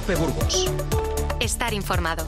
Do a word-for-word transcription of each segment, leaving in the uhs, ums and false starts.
COPE Burgos. Estar informado.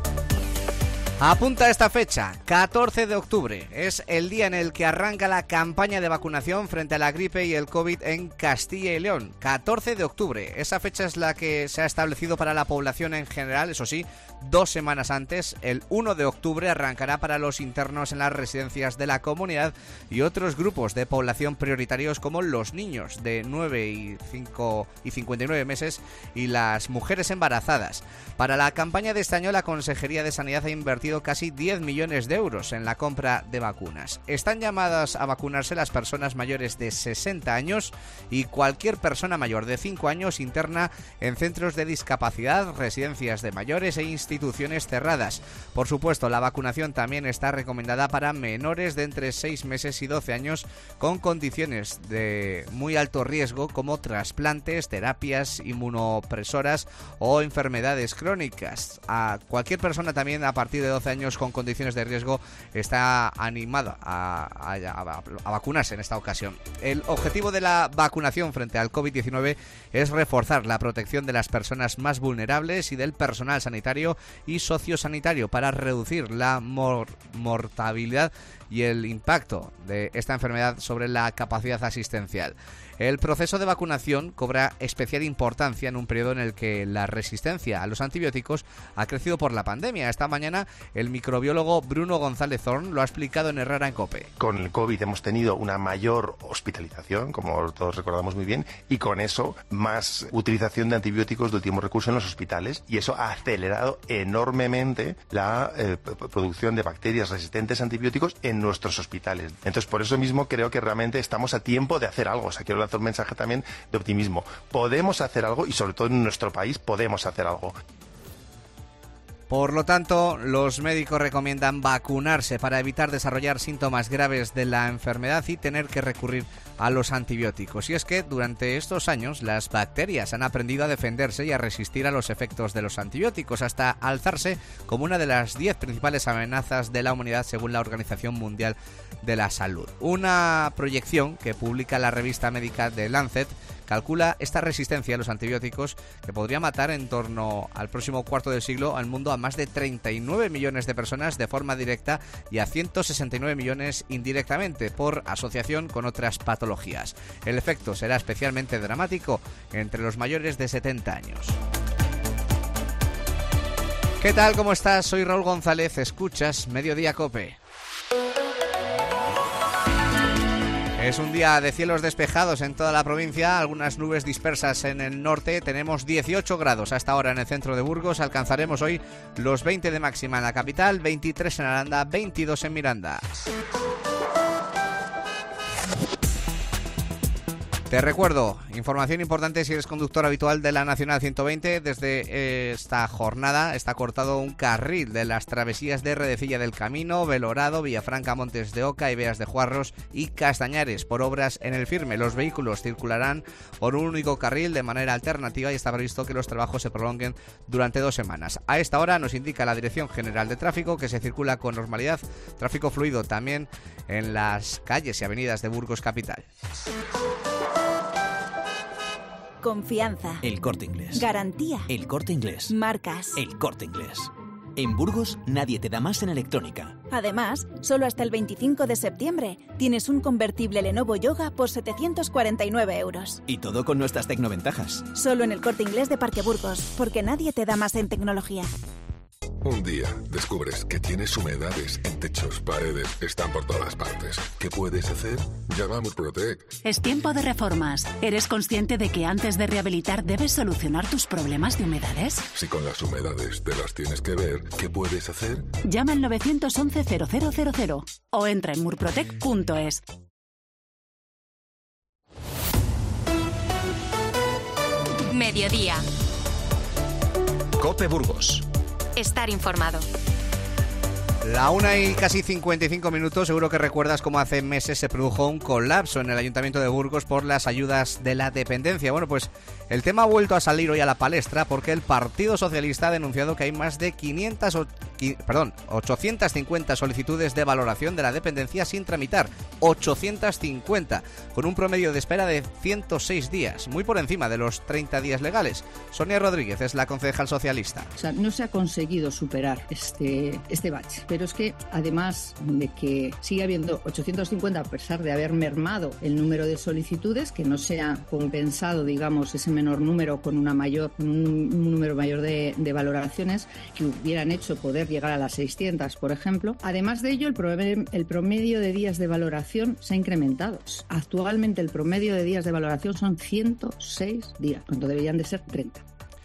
Apunta esta fecha, catorce de octubre, es el día en el que arranca la campaña de vacunación frente a la gripe y el COVID en Castilla y León. catorce de octubre, esa fecha es la que se ha establecido para la población en general, eso sí, dos semanas antes. El uno de octubre arrancará para los internos en las residencias de la comunidad y otros grupos de población prioritarios como los niños de nueve y cinco y cincuenta y nueve meses y las mujeres embarazadas. Para la campaña de este año, la Consejería de Sanidad ha invertido casi diez millones de euros en la compra de vacunas. Están llamadas a vacunarse las personas mayores de sesenta años y cualquier persona mayor de cinco años interna en centros de discapacidad, residencias de mayores e instituciones cerradas. Por supuesto, la vacunación también está recomendada para menores de entre seis meses y doce años con condiciones de muy alto riesgo como trasplantes, terapias inmunopresoras o enfermedades crónicas. A cualquier persona también a partir de doce años con condiciones de riesgo está animada a, a, a, a vacunarse en esta ocasión. El objetivo de la vacunación frente al COVID diecinueve es reforzar la protección de las personas más vulnerables y del personal sanitario y sociosanitario para reducir la mor- mortalidad y el impacto de esta enfermedad sobre la capacidad asistencial. El proceso de vacunación cobra especial importancia en un periodo en el que la resistencia a los antibióticos ha crecido por la pandemia. Esta mañana el microbiólogo Bruno González Zorn lo ha explicado en Herrera en COPE. Con el COVID hemos tenido una mayor hospitalización, como todos recordamos muy bien, y con eso más utilización de antibióticos de último recurso en los hospitales, y eso ha acelerado enormemente la eh, producción de bacterias resistentes a antibióticos en nuestros hospitales. Entonces, por eso mismo creo que realmente estamos a tiempo de hacer algo. O sea, quiero lanzar un mensaje también de optimismo. Podemos hacer algo y sobre todo en nuestro país podemos hacer algo. Por lo tanto, los médicos recomiendan vacunarse para evitar desarrollar síntomas graves de la enfermedad y tener que recurrir a los antibióticos. Y es que durante estos años las bacterias han aprendido a defenderse y a resistir a los efectos de los antibióticos hasta alzarse como una de las diez principales amenazas de la humanidad según la Organización Mundial de la Salud. Una proyección que publica la revista médica The Lancet calcula esta resistencia a los antibióticos que podría matar en torno al próximo cuarto del siglo al mundo a más de treinta y nueve millones de personas de forma directa y a ciento sesenta y nueve millones indirectamente por asociación con otras patologías. El efecto será especialmente dramático entre los mayores de setenta años. ¿Qué tal? ¿Cómo estás? Soy Raúl González, escuchas Mediodía COPE. Es un día de cielos despejados en toda la provincia, algunas nubes dispersas en el norte. Tenemos dieciocho grados hasta ahora en el centro de Burgos. Alcanzaremos hoy los veinte de máxima en la capital, veintitrés en Aranda, veintidós en Miranda. Te recuerdo, información importante si eres conductor habitual de la Nacional ciento veinte. Desde esta jornada está cortado un carril de las travesías de Redecilla del Camino, Belorado, Villafranca, Montes de Oca, Ibeas de Juarros y Castañares por obras en el firme. Los vehículos circularán por un único carril de manera alternativa y está previsto que los trabajos se prolonguen durante dos semanas. A esta hora nos indica la Dirección General de Tráfico que se circula con normalidad, tráfico fluido también en las calles y avenidas de Burgos capital. Confianza. El Corte Inglés. Garantía. El Corte Inglés. Marcas. El Corte Inglés. En Burgos nadie te da más en electrónica. Además, solo hasta el veinticinco de septiembre tienes un convertible Lenovo Yoga por setecientos cuarenta y nueve euros. Y todo con nuestras tecnoventajas. Solo en el Corte Inglés de Parque Burgos, porque nadie te da más en tecnología. Un día descubres que tienes humedades en techos, paredes, están por todas partes. ¿Qué puedes hacer? Llama a Murprotec. Es tiempo de reformas. ¿Eres consciente de que antes de rehabilitar debes solucionar tus problemas de humedades? Si con las humedades te las tienes que ver, ¿qué puedes hacer? Llama al nueve once cero cero cero cero o entra en murprotec punto es. Mediodía. COPE Burgos. Estar informado. La una y casi cincuenta y cinco minutos. Seguro que recuerdas cómo hace meses se produjo un colapso en el Ayuntamiento de Burgos por las ayudas de la dependencia. Bueno, pues el tema ha vuelto a salir hoy a la palestra porque el Partido Socialista ha denunciado que hay más de quinientas perdón, ochocientas cincuenta solicitudes de valoración de la dependencia sin tramitar, ochocientas cincuenta, con un promedio de espera de ciento seis días, muy por encima de los treinta días legales. Sonia Rodríguez es la concejal socialista. O sea, no se ha conseguido superar este, este bache, pero es que además de que sigue habiendo ochocientos cincuenta a pesar de haber mermado el número de solicitudes, que no se ha compensado, digamos, ese menor número con una mayor, un, un número mayor de, de valoraciones que hubieran hecho poder llegar a las seiscientas, por ejemplo. Además de ello, el promedio, el promedio de días de valoración se ha incrementado. Actualmente el promedio de días de valoración son ciento seis días, cuando deberían de ser treinta.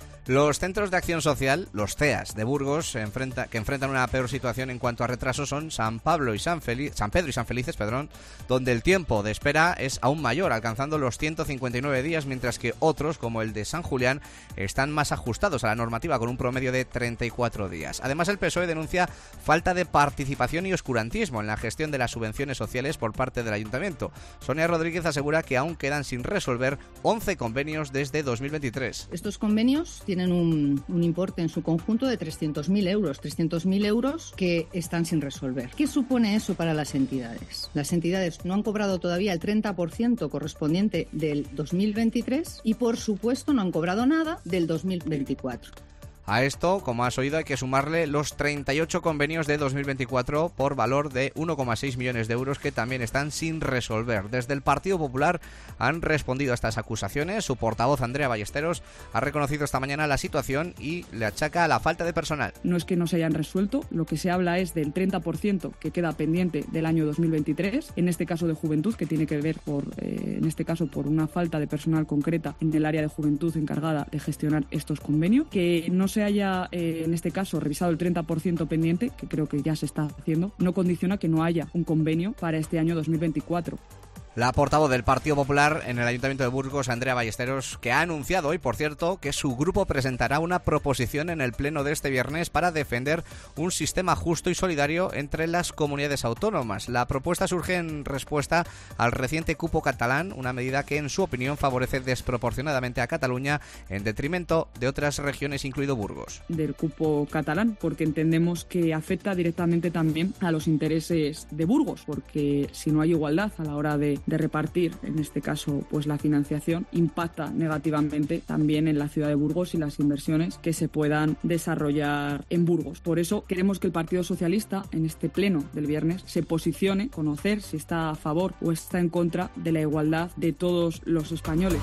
Los centros de acción social, los C E A S de Burgos, enfrenta, que enfrentan una peor situación en cuanto a retrasos, son San Pablo y San, Feliz, San Pedro y San Felices, perdón, donde el tiempo de espera es aún mayor, alcanzando los ciento cincuenta y nueve días, mientras que otros, como el de San Julián, están más ajustados a la normativa, con un promedio de treinta y cuatro días. Además, el P S O E denuncia falta de participación y oscurantismo en la gestión de las subvenciones sociales por parte del Ayuntamiento. Sonia Rodríguez asegura que aún quedan sin resolver once convenios desde dos mil veintitrés. Estos convenios tienen Un, un importe en su conjunto de trescientos mil euros, trescientos mil euros que están sin resolver. ¿Qué supone eso para las entidades? Las entidades no han cobrado todavía el treinta por ciento correspondiente del dos mil veintitrés y, por supuesto, no han cobrado nada del dos mil veinticuatro. A esto, como has oído, hay que sumarle los treinta y ocho convenios de dos mil veinticuatro por valor de uno coma seis millones de euros que también están sin resolver. Desde el Partido Popular han respondido a estas acusaciones. Su portavoz, Andrea Ballesteros, ha reconocido esta mañana la situación y le achaca la falta de personal. No es que no se hayan resuelto, lo que se habla es del treinta por ciento que queda pendiente del año dos mil veintitrés, en este caso de juventud, que tiene que ver por, eh, en este caso por una falta de personal concreta en el área de juventud encargada de gestionar estos convenios, que no se haya, eh, en este caso, revisado el treinta por ciento pendiente, que creo que ya se está haciendo, no condiciona que no haya un convenio para este año dos mil veinticuatro. La portavoz del Partido Popular en el Ayuntamiento de Burgos, Andrea Ballesteros, que ha anunciado hoy, por cierto, que su grupo presentará una proposición en el pleno de este viernes para defender un sistema justo y solidario entre las comunidades autónomas. La propuesta surge en respuesta al reciente cupo catalán, una medida que, en su opinión, favorece desproporcionadamente a Cataluña en detrimento de otras regiones, incluido Burgos. Del cupo catalán, porque entendemos que afecta directamente también a los intereses de Burgos, porque si no hay igualdad a la hora de de repartir, en este caso, pues la financiación, impacta negativamente también en la ciudad de Burgos y las inversiones que se puedan desarrollar en Burgos. Por eso queremos que el Partido Socialista, en este pleno del viernes, se posicione, conocer si está a favor o está en contra de la igualdad de todos los españoles.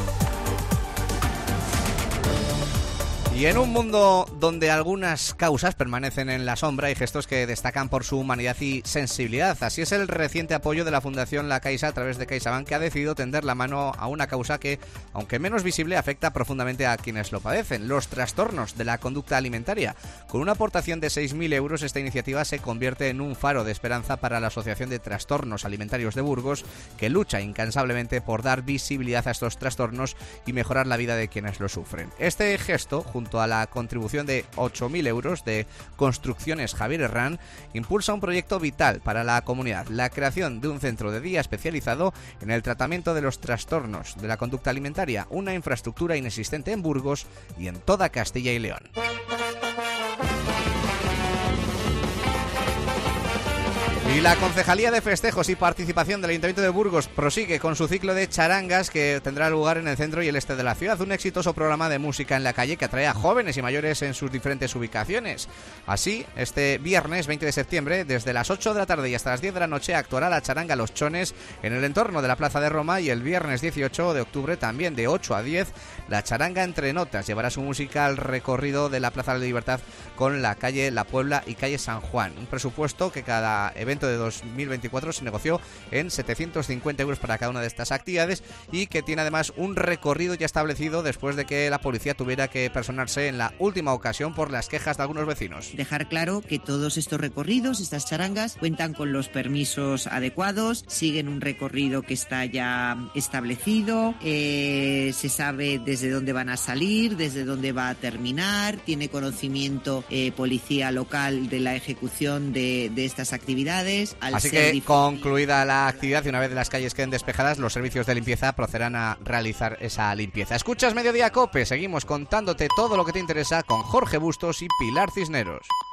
Y en un mundo donde algunas causas permanecen en la sombra, hay gestos que destacan por su humanidad y sensibilidad. Así es el reciente apoyo de la Fundación La Caixa a través de CaixaBank, que ha decidido tender la mano a una causa que, aunque menos visible, afecta profundamente a quienes lo padecen: los trastornos de la conducta alimentaria. Con una aportación de seis mil euros, esta iniciativa se convierte en un faro de esperanza para la Asociación de Trastornos Alimentarios de Burgos, que lucha incansablemente por dar visibilidad a estos trastornos y mejorar la vida de quienes lo sufren. Este gesto, junto a la contribución de ocho mil euros de Construcciones Javier Herrán, impulsa un proyecto vital para la comunidad: la creación de un centro de día especializado en el tratamiento de los trastornos de la conducta alimentaria, una infraestructura inexistente en Burgos y en toda Castilla y León. Y la Concejalía de Festejos y Participación del Ayuntamiento de Burgos prosigue con su ciclo de charangas que tendrá lugar en el centro y el este de la ciudad. Un exitoso programa de música en la calle que atrae a jóvenes y mayores en sus diferentes ubicaciones. Así, este viernes veinte de septiembre, desde las ocho de la tarde y hasta las diez de la noche, actuará la charanga Los Chones en el entorno de la Plaza de Roma, y el viernes dieciocho de octubre, también de ocho a diez, la charanga Entre Notas llevará su música al recorrido de la Plaza de la Libertad con la calle La Puebla y calle San Juan. Un presupuesto que cada evento de dos mil veinticuatro se negoció en setecientos cincuenta euros para cada una de estas actividades, y que tiene además un recorrido ya establecido después de que la policía tuviera que personarse en la última ocasión por las quejas de algunos vecinos. Dejar claro que todos estos recorridos, estas charangas, cuentan con los permisos adecuados, siguen un recorrido que está ya establecido, eh, se sabe desde dónde van a salir, desde dónde va a terminar, tiene conocimiento eh, policía local de la ejecución de, de estas actividades. Al Así ser que, difícil, concluida la actividad y una vez las calles queden despejadas, los servicios de limpieza procederán a realizar esa limpieza. Escuchas Mediodía Cope, seguimos contándote todo lo que te interesa con Jorge Bustos y Pilar Cisneros.